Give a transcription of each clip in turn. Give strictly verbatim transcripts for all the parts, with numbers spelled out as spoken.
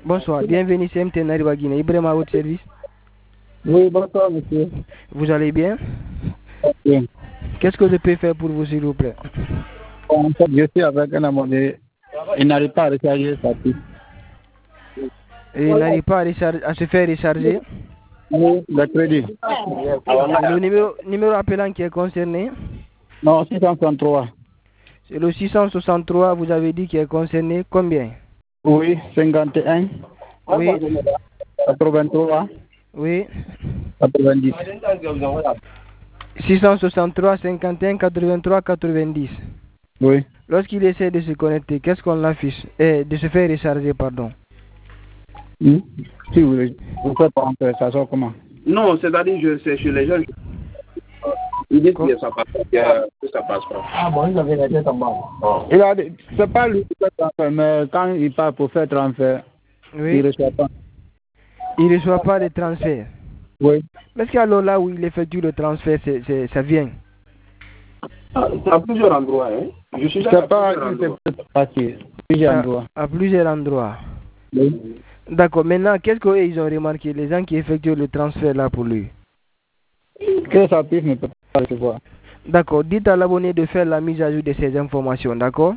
Bonsoir, bienvenue C M T Nariwa Guinée. Ibrahim à votre service. Oui, bonsoir, monsieur. Vous allez bien? Oui. Qu'est-ce que je peux faire pour vous, s'il vous plaît? En fait, je suis avec un abonné. Il n'arrive pas à recharger sa puce. Et il n'arrive pas à, recharger, à se faire recharger? Oui, le crédit. C'est le numéro, numéro appelant qui est concerné? Non, six cent soixante-trois. C'est le six cent soixante-trois, vous avez dit, qui est concerné. Combien? Oui, cinquante et un. Oui. quatre-vingt-trois. Oui. quatre-vingt-dix. six cent soixante-trois, cinquante et un, quatre-vingt-trois, quatre-vingt-dix. Oui. Lorsqu'il essaie de se connecter, qu'est-ce qu'on l'affiche? Eh, de se faire recharger, pardon. Hmm? Si vous voulez, vous faites pas entrer, ça sort comment? Non, c'est-à-dire, je sais, chez les jeunes, ils disent que ça passe, que ça passe pas. Ah bon, il avait la tête en bas. Oh. Il a dit, c'est pas lui qui fait transfert, mais quand il part pour faire transfert, oui. il ne reçoit pas. Il ne reçoit pas de transfert. Oui. Parce qu'alors là où il effectue le transfert, c'est, c'est, ça vient. Ah, à plusieurs endroits, hein. Je suis c'est pas à plusieurs endroits. À, à plusieurs endroits. Oui. D'accord. Maintenant, qu'est-ce qu'ils ont remarqué, les gens qui effectuent le transfert là pour lui? Que ça puisse ne peut pas recevoir. D'accord. Dites à l'abonné de faire la mise à jour de ces informations, d'accord?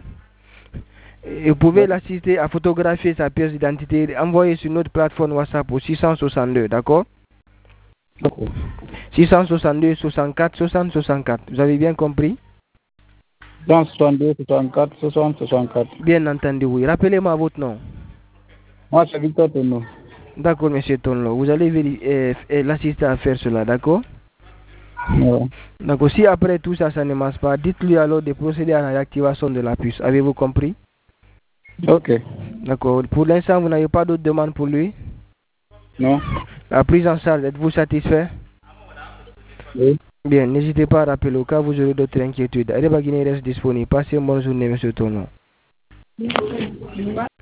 Et vous pouvez l'assister à photographier sa pièce d'identité et envoyer sur notre plateforme WhatsApp au six cent soixante-deux, d'accord? D'accord. six cent soixante-deux, soixante-quatre, soixante, soixante-quatre. Vous avez bien compris? six cent soixante-deux, soixante-quatre, soixante, soixante-quatre. Bien entendu, oui. Rappelez-moi votre nom. Moi, c'est Victor Tonlo. D'accord, monsieur Tonlo. Vous allez euh, euh, l'assister à faire cela, d'accord? Ouais. Donc si après tout ça, ça ne marche pas, dites-lui alors de procéder à la réactivation de la puce. Avez-vous compris? Ok. D'accord. Pour l'instant, vous n'avez pas d'autres demandes pour lui? Non. La prise en charge, êtes-vous satisfait? Oui. Bien, n'hésitez pas à rappeler au cas où vous aurez d'autres inquiétudes. Areba Guinée reste disponible. Passez une bonne journée, monsieur Tono.